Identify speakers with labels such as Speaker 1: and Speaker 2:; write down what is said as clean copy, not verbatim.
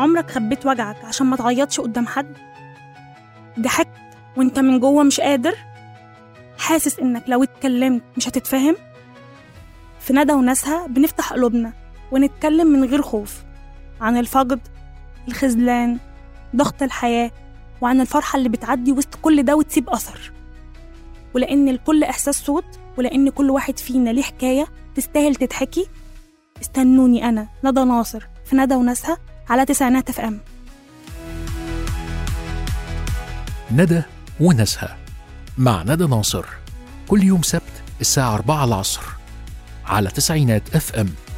Speaker 1: عمرك خبيت وجعك عشان ما تعيطش قدام حد؟ ضحكت وانت من جوه مش قادر، حاسس انك لو اتكلمت مش هتتفهم؟ في ندى وناسها بنفتح قلوبنا ونتكلم من غير خوف عن الفقد، الخذلان، ضغط الحياة، وعن الفرحة اللي بتعدي وسط كل ده وتسيب أثر. ولأن الكل إحساس صوت، ولأن كل واحد فينا ليه حكاية تستاهل تتحكي، استنوني أنا ندى ناصر في ندى وناسها على 90 FM.
Speaker 2: ندى وناسها مع ندى ناصر كل يوم سبت الساعة 4 العصر على 90 FM.